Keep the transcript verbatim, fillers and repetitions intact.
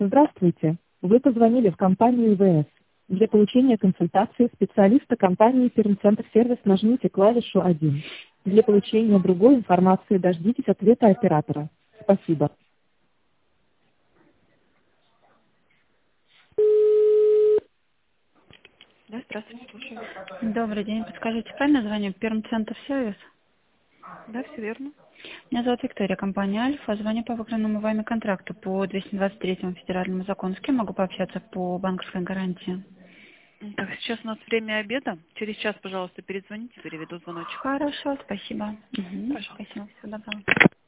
Здравствуйте. Вы позвонили в компанию ВС. Для получения консультации специалиста компании Пермцентр Сервис нажмите клавишу один. Для получения другой информации дождитесь ответа оператора. Спасибо. Да, здравствуйте, слушаю. Добрый день. Подскажите, правильно звоню? Пермцентр сервис? Да, все верно. Меня зовут Виктория, компания Альфа. Звоню по выигранному вами контракту по двести двадцать третьему федеральному закону. С кем могу пообщаться по банковской гарантии? Так, сейчас у нас время обеда. Через час, пожалуйста, перезвоните, переведу звоночек. Хорошо, спасибо. Угу, Пожалуйста. спасибо, всего доброго.